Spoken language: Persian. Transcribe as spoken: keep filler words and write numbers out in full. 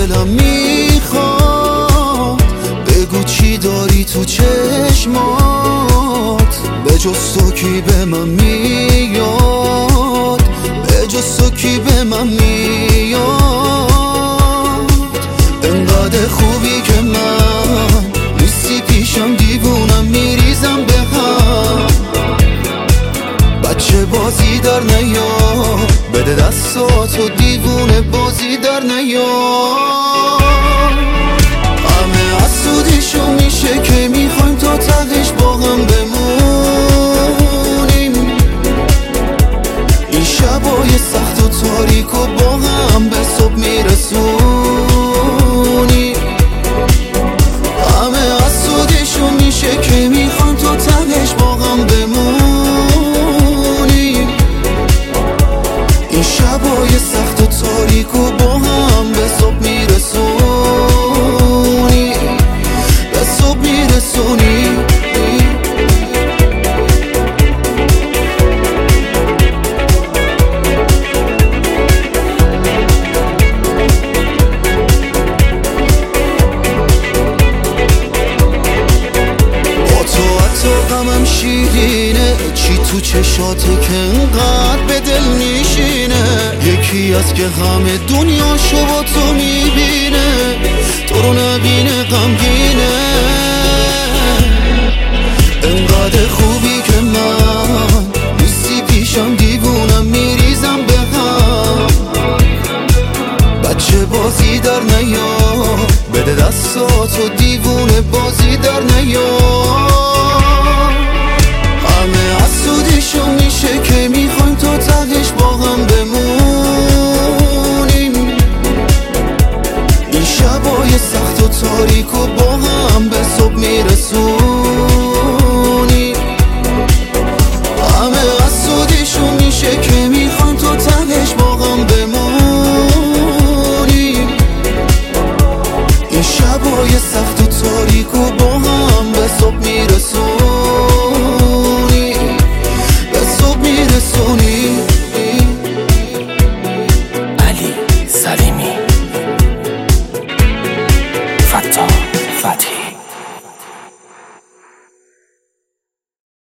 دلم میخواد بگو چی داری تو چشمات، به جز تو کی به من میاد، به جز تو کی به من میاد. انقدر خوبی که من نیستی پیشم، دیوونم میریزم به هم. بچه بازی در نیار، بده دستاتو دیوونه بازی در نیار. همه حسودیشو میشه که میخوایم تا تهش با هم بمونیم. این شبای سخت و تاریک و با هم به صبح میرسونیم. همه حسودیشو میشه که میخوایم تا تهش با هم بمونیم. این شبای سخت و تاریک و با هم به صبح میرسونی، به صبح میرسونی. با تو حتی غمم شیرینه، چی تو چشاته که انقدر به دل میشینه. یکی از که همه دنیاشو با تو میبینه، تو رو نبینه غمگینه. انقدر خوبی که من نیستی پیشم، دیوونم میریزم به هم. بچه بازی در نیار، بده دستاتو دیوونه بازی در نیار. همه حسودیشو میشه که میخوایم تا تهش با هم بمونیم. این شبای سخت و تاریک و با